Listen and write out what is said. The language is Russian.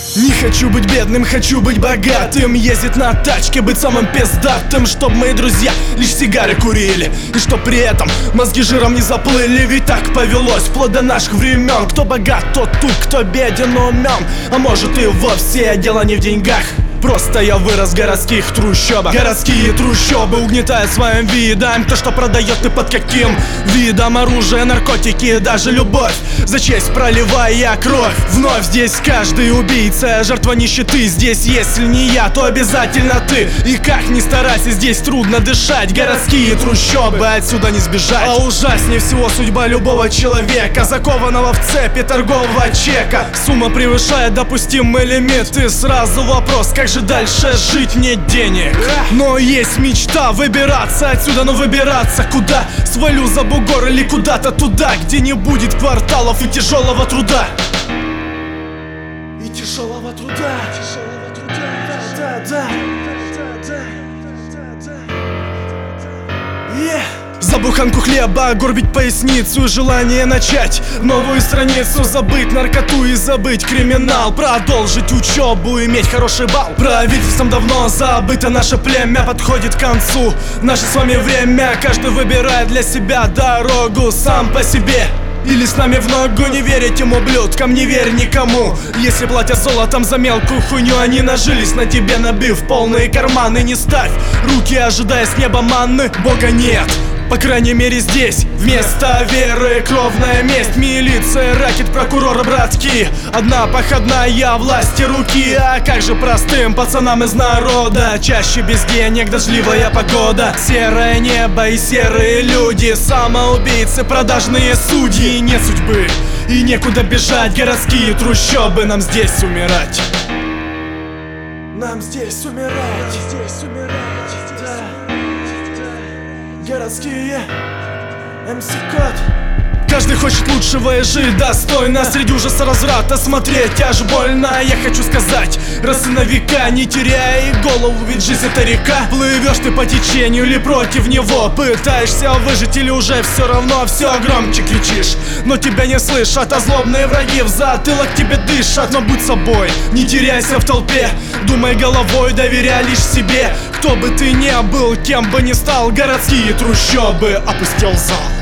Не хочу быть бедным, хочу быть богатым. Ездить на тачке, быть самым пиздатым. Чтоб мои друзья лишь сигары курили, и чтоб при этом мозги жиром не заплыли. Ведь так повелось вплоть до наших времен. Кто богат, тот туп, кто беден, умен. А может и вовсе дело не в деньгах. Просто я вырос в городских трущобах. Городские трущобы угнетают своим видом. То, что продает, и под каким видом. Оружие, наркотики, даже любовь, за честь проливая кровь. Вновь здесь каждый убийца, жертва нищеты. Здесь если не я, то обязательно ты. И как ни старайся, здесь трудно дышать. Городские трущобы, отсюда не сбежать. А ужаснее всего судьба любого человека, закованного в цепи торгового чека. Сумма превышает допустимый лимит, и сразу вопрос, как же дальше жить, нет денег. Но есть мечта выбираться отсюда, но выбираться куда? Свалю за бугор или куда-то туда, где не будет кварталов и тяжелого труда. И тяжелого труда. За буханку хлеба горбить поясницу, желание начать новую страницу. Забыть наркоту и забыть криминал, продолжить учебу, иметь хороший балл. Правительством давно забыто наше племя, подходит к концу наше с вами время. Каждый выбирает для себя дорогу сам по себе. Или с нами в ногу, не верить им, ублюдкам, не верь никому. Если платят золотом за мелкую хуйню, они нажились на тебе, набив полные карманы. Не ставь руки, ожидая с неба манны, Бога нет, по крайней мере здесь. Вместо веры кровная месть, милиция, рэкет, прокурор, братки. Одна походная власти руки. А как же простым пацанам из народа? Чаще без денег, дождливая погода, серое небо и серые люди. Самоубийцы, продажные судьи. Нет судьбы и некуда бежать. Городские трущобы, нам здесь умирать. Нам здесь умирать. Городские МС Кот. Каждый хочет лучшего и жить достойно. Среди ужаса разврата смотреть аж больно. Я хочу сказать, раз и на века, не теряй голову, ведь жизнь это река. Плывешь ты по течению или против него, пытаешься выжить или уже все равно. Все громче кричишь, но тебя не слышат, а злобные враги в затылок тебе дышат. Но будь собой, не теряйся в толпе, думай головой, доверяй лишь себе. Кто бы ты ни был, кем бы ни стал, городские трущобы опустел зал.